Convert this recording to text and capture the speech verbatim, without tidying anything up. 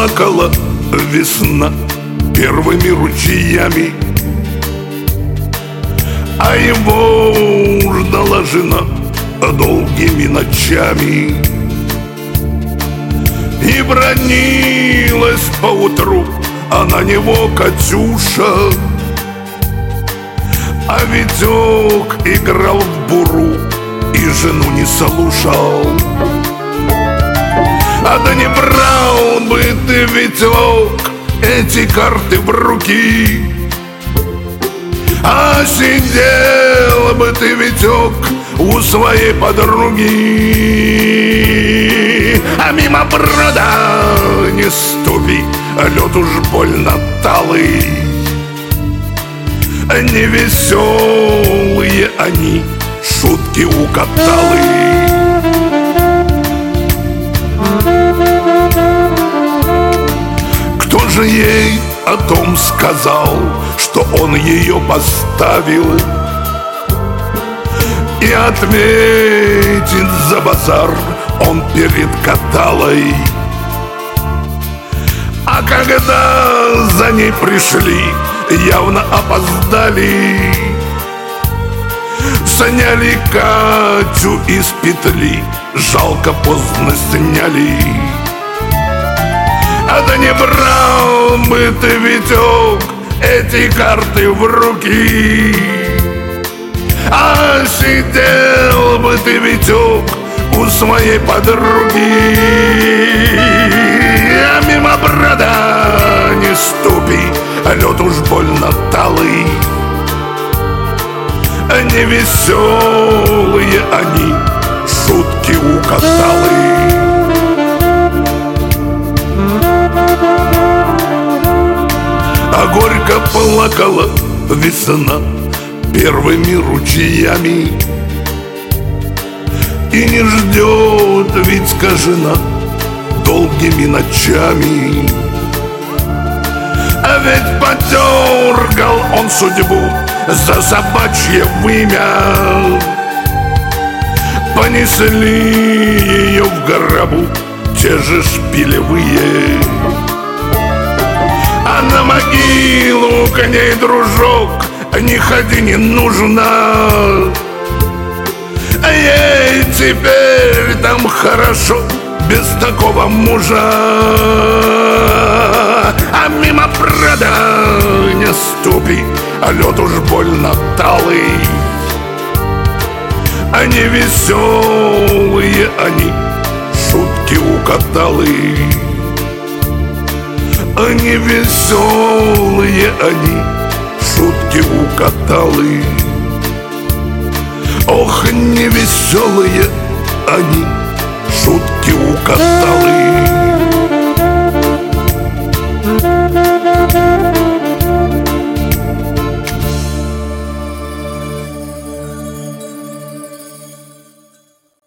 плакала весна первыми ручьями, а его ждала жена долгими ночами. И бранилась поутру, а на него Катюша, а Витек играл в буру и жену не слушал. А да не брал бы ты, Витек, эти карты в руки, а сидел бы ты, Витек, у своей подруги. А мимо брода не ступи, лед уж больно талый. Невеселые они, шутки укаталы. Кто же ей о том сказал, что он ее поставил, и отметит за базар он перед каталой? А когда за ней пришли, явно опоздали, сняли Катю из петли, жалко поздно сняли. А да не брал бы ты, Витек, эти карты в руки, а сидел бы ты, Витек, у своей подруги. А мимо брода не ступи, лед уж больно талый. Невеселые они, шутки укаталы. А горько плакала весна первыми ручьями, и не ждет Витька жена долгими ночами. А ведь подергал он судьбу за собачье вымя, понесли ее в гробу те же шпилевые. А на могилу к ней, дружок, не ходи, не нужно. Ей теперь там хорошо без такого мужа. А мимо прода не ступи, лед уж больно талый. А невеселые они, шутки укаталы. А невеселые они, шутки укаталы. Ох, невеселые они, шутки укаталы.